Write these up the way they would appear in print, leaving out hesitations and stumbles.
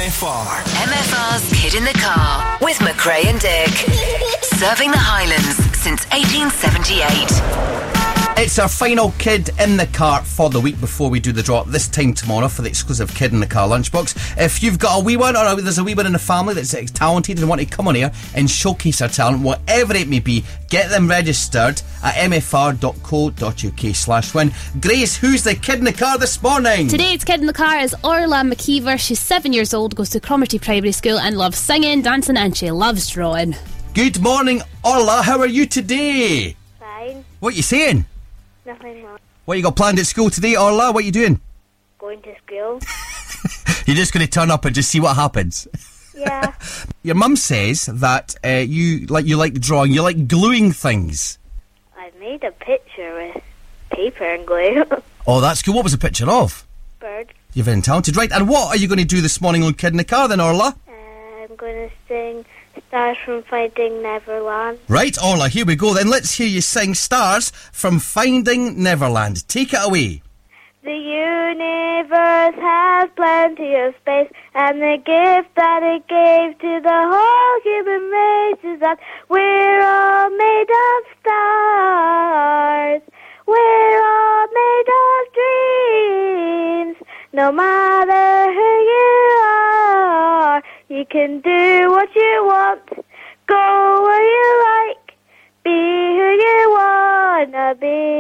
MFR's Kid in the Car with McRae and Dick. Serving the Highlands since 1878. It's our final Kid in the Car for the week before we do the draw this time tomorrow for the exclusive Kid in the Car lunchbox. If you've got a wee one, or there's a wee one in the family that's talented and want to come on here and showcase their talent, whatever it may be, get them registered at mfr.co.uk/win. Grace, who's the Kid in the Car this morning? Today's Kid in the Car is Orla McKeever. She's 7 years old, goes to Cromarty Primary School and loves singing, dancing and she loves drawing. Good morning, Orla. How are you today? Fine. What are you saying? Nothing much. What you got planned at school today, Orla? What are you doing? Going to school. You're just going to turn up and just see what happens? Yeah. Your mum says that you like drawing, you like gluing things. I made a picture with paper and glue. Oh, that's cool. What was the picture of? Bird. You're very talented. Right, and what are you going to do this morning on Kid in the Car then, Orla? I'm going to sing Stars from Finding Neverland. Right, Orla, here we go then. Let's hear you sing Stars from Finding Neverland. Take it away. The universe has plenty of space, and the gift that it gave to the whole human race is that we're all made of stars. We're all made of dreams. No matter who you are, you can do what you want, go where you like, be who you wanna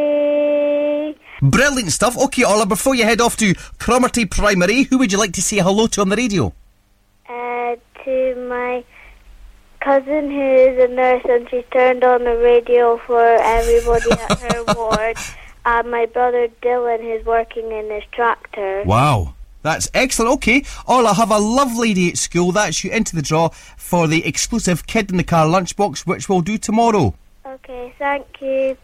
be. Brilliant stuff. OK, Orla, before you head off to Cromarty Primary, who would you like to say hello to on the radio? To my cousin who is a nurse, and she's turned on the radio for everybody at her ward. And my brother Dylan, who's working in his tractor. Wow. That's excellent. OK, Orla, have a lovely day at school. That's you into the draw for the exclusive Kid in the Car lunchbox, which we'll do tomorrow. Okay, thank you.